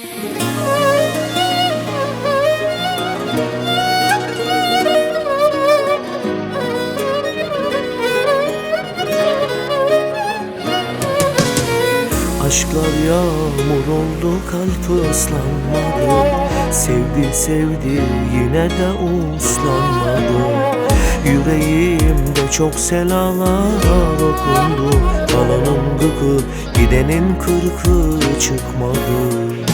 Aşklar yağmur oldu, kalp ıslanmadı. Sevdi sevdi yine de uslanmadı. Yüreğimde çok selalar okundu. Kalanın gıkı, gidenin kırkı çıkmadı.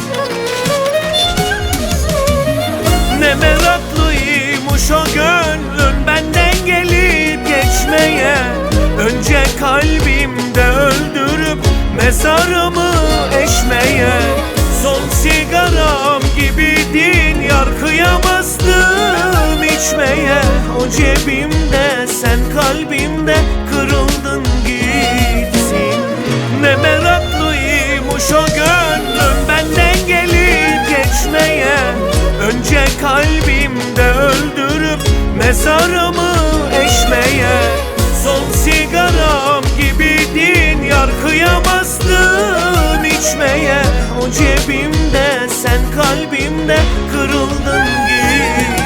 Ne meraklıymış o gönlün benden gelip geçmeye. Önce kalbimde öldürüp mezarımı eşmeye. Son sigaram gibiydin yar, kıyamazdım içmeye. O cebimde sen kalbimde, kırıldın gitsin. Ne meraklıymış o gönlüm benden gelip geçmeye. Önce kalbimde öldürüp mezarımı eşmeye. Son sigaram gibiydin yar, kıyamazdım içmeye. O cebimde sen kalbimde, kırıldın gitsin.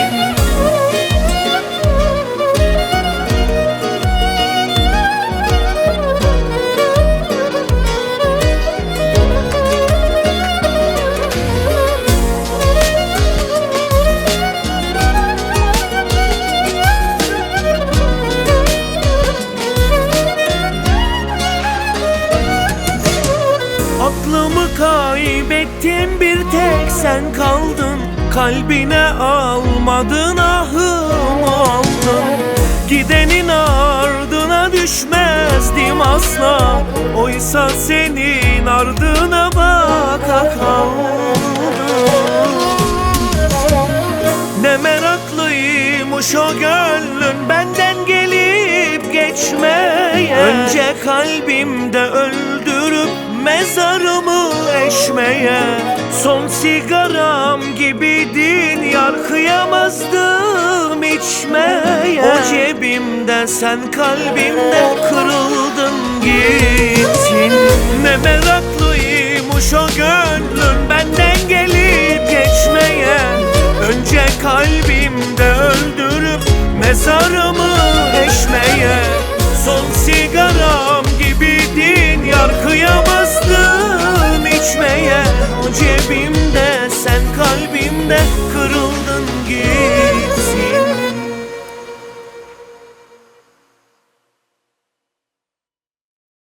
Aklımı kaybettim, bir tek sen kaldın. Kalbine almadın, ahımı aldın. Gidenin ardına düşmezdim asla. Oysa senin ardına baka kaldım. Ne meraklıymış o gönlün benden gelip geçmeye. Önce kalbimde öldürüp mezarımı eşmeye. Son sigaram gibiydin yar, kıyamazdım içmeye. O cebimde sen kalbimde, kırıldın gittin. Ne meraklıymış o gönlün benden gelip geçmeye. Önce kalbimde öldürüp mezarımı eşmeye. Son sigaram